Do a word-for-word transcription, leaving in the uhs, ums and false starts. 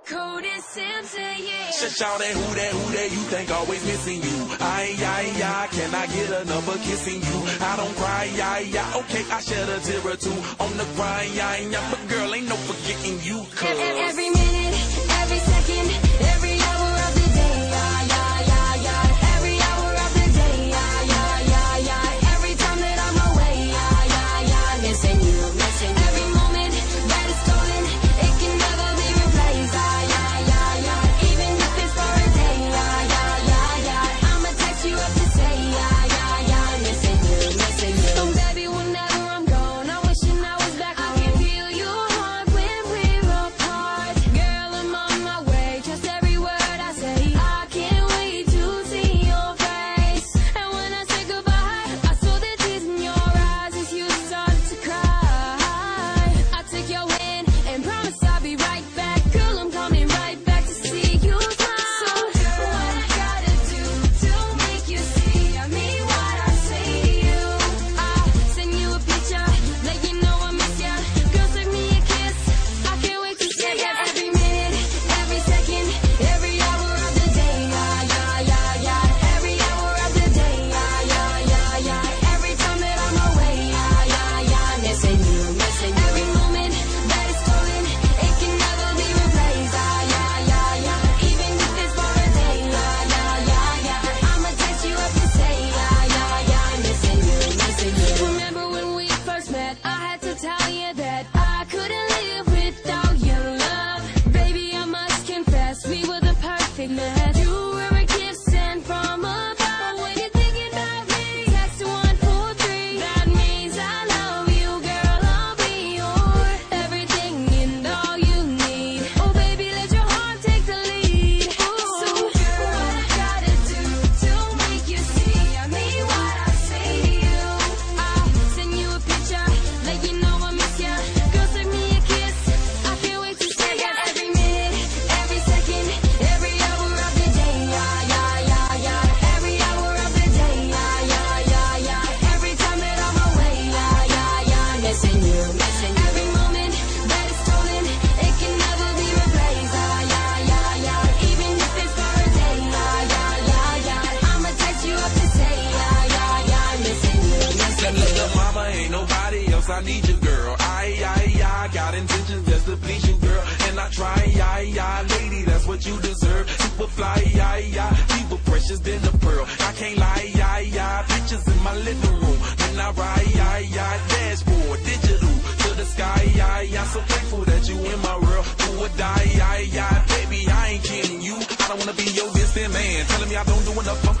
Cody Simpson, yeah. Shout that, who that, who that you think always missing you. Ay, ay, ay, can I get another kissing you? I don't cry, ay, ay, okay, I shed a tear or two on the cry, ay, ay, but girl, ain't no forgetting you, cuz. Every minute, every second, every hour of the day, ay, ay, ay, ay. Every hour of the day, ay, ay, ay, ay. Every time that I'm away, ay, ay, ay. Missing you, missing you. Every moment that is stolen, it can never be replaced, ay, ay, ay, ay. Even if it's for a day, ay, ay, ay, ay. I'ma text you up to say, ay, ay, ay. Missing you, missing you. Oh, baby, whenever I'm gone, I'm wishing I was back home. I can feel your heart when we're apart. Girl, I'm on my way, trust every word I say. I can't wait to see your face. And when I say goodbye, I saw the tears in your eyes as you started to cry. I took your hand and promised I'll be right back. Girl, I'm coming right back to see you smile. So girl, what I gotta do to make you see I mean what I say to you? I send you a picture, let you know I miss ya. Girl, send me a kiss, I can't wait to see ya. Every minute, every second, every hour of the day, ay, ay, ay, ay. Every hour of the day, ay, ay, ay, ay. Every time that I'm away, ay, ay, ay. Missing you, missing you. Every moment that is stolen, it can never be replaced, ay, ay, ay, ay. Even if it's for a day, ay, ay, ay, ay. I'ma text you up to say, ay, ay, ay. Missing you, missing you. Remember when we first met, I had to tell you that I couldn't live without your love. Baby, I must confess, we were the perfect match. You were a gift sent from above. But when you're thinking about me, text one four three. That means I love you, girl. I'll be your everything and all you need. Oh, baby, let your heart take the lead. So, girl, what I gotta do to make you see I mean what I say to you? I send you a picture, let you know I miss ya. Girl, send me a kiss, I can't wait to see ya. Every minute, every second, every hour of the day, ay, ay, ay, ay. Every hour of the day, ay, ay, ay, ay. Every time that I'm away, ay, ay, ay. Missing you, missing you. Every moment that is stolen, it can never be replaced, ay, ay, ay, ay. Even if it's for a day, ay, ay, ay, ay. I'ma text you up to say, ay, ay, ay. Missing you, missing you. Little mama, ain't nobody else, I need you, girl. Ay, ay, ay, got intentions just to please you, girl. And I try, ay, ay, lady, that's what you deserve. Super fly, ay, ay, people precious than a pearl. I can't lie, ay, ay, pictures in my living room. When I ride, ay, ay, dashboard, digital to the sky, ay, ay. So thankful that you in my world. Do or die, ay, ay, baby, I ain't kidding you. I don't wanna be your distant man, telling me I don't do enough for